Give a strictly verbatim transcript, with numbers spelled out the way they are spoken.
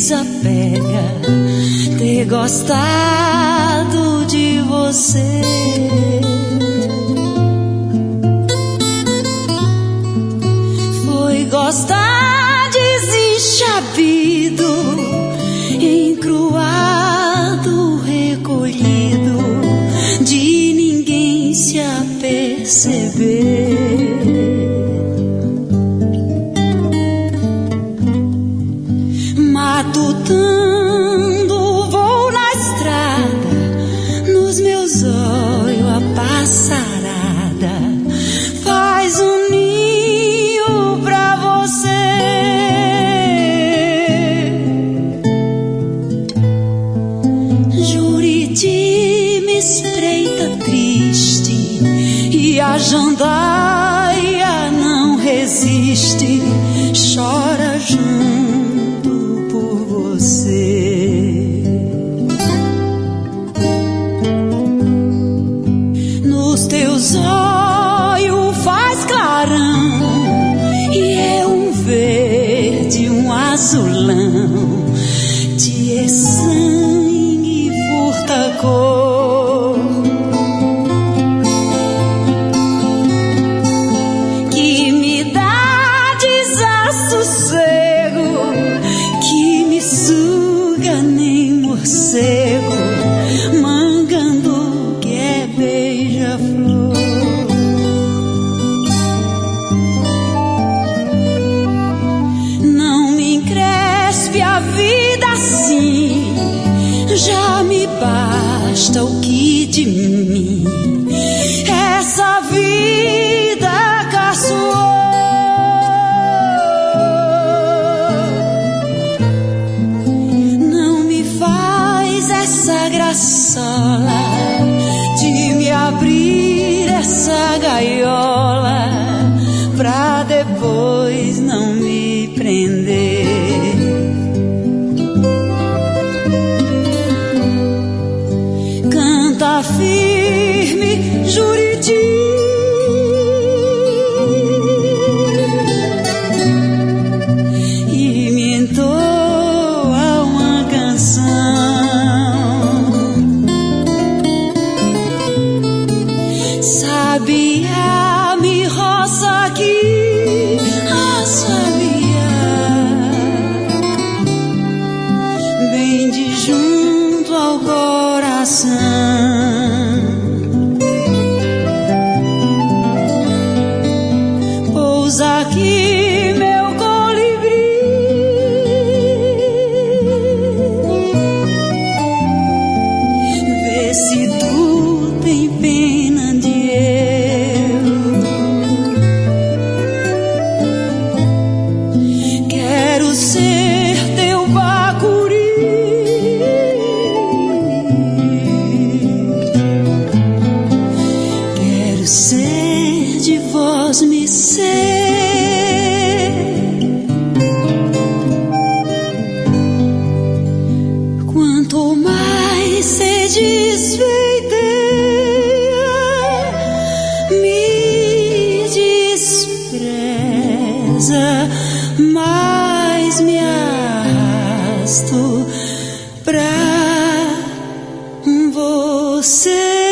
desapega ter gostado de você. Foi gostar desenchabido, encruado, recolhido, de ninguém se aperceber. Matutando vou na estrada, nos meus olhos a passarada faz um ninho pra você. Juriti me espreita triste e a jandaia não resiste, chora junto por você. Nos teus olhos faz clarão e é um verde, um azulão, de é sangue furta cor, que me dá desassossego, que me suga nem morcego, mangando que é beija-flor. Não me encrespe a vida assim, já me basta o que de mim essa vida caçoou. Não me faz essa graçola de me abrir essa gaiola pra depois não me prender. Canta firme, Juriti, e me entoa uma canção. Sabiá me roça aqui, ah, sabiá, bem de junto ao coração. Pousa aqui, meu colibri, vê se tu tem pena de eu. Quero ser teu bacuri, quero ser de vós me ser. Quanto mais se desfeiteia, me despreza, mais me arrasto pra você.